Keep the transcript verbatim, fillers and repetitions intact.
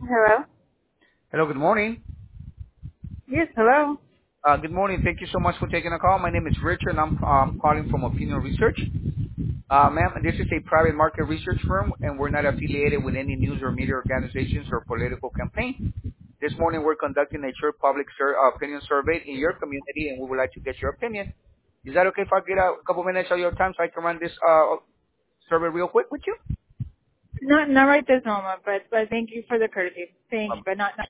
Hello? Hello, good morning. Yes, hello. Uh, good morning. Thank you so much for taking a call. My name is Richard, and I'm um, calling from Opinion Research. Uh, ma'am, this is a private market research firm, and we're not affiliated with any news or media organizations or political campaign. This morning, we're conducting a short public sur- uh, opinion survey in your community, and we would like to get your opinion. Is that okay if I get a couple minutes of your time so I can run this uh, survey real quick with you? Not not right this moment, but but thank you for the courtesy. Thank you, Um, but not not